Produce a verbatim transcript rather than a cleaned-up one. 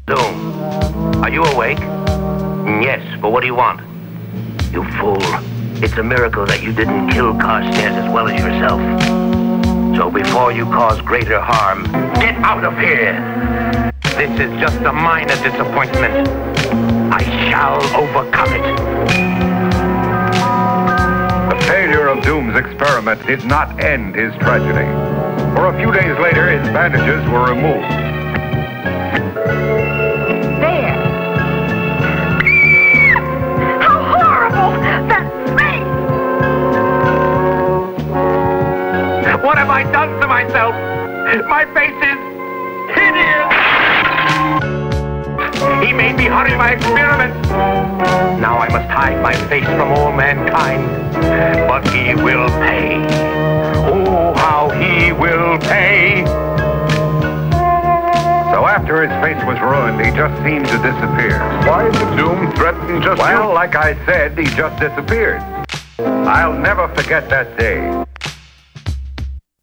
Doom, are you awake? Yes, but what do you want? You fool. It's a miracle that you didn't kill Carstairs as well as yourself. So before you cause greater harm, get out of here! This is just a minor disappointment. I shall overcome it. The failure of Doom's experiment did not end his tragedy. For a few days later, his bandages were removed. There. How horrible! That face! What have I done to myself? My face is hideous! He made me hurry my experiment. Now I must hide my face from all mankind. But he will pay. Oh, how he will pay. So after his face was ruined, he just seemed to disappear. Why did Doom threaten just Well, you? like I said, he just disappeared. I'll never forget that day.